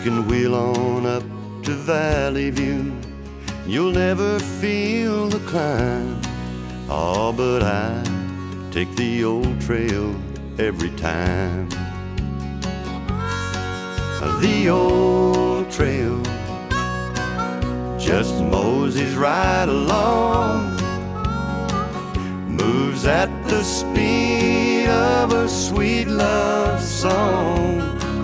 can wheel on up to Valley View. You'll never feel the climb. Oh, but I take the old trail every time. The old trail just moseys right along, moves at the speed of a sweet love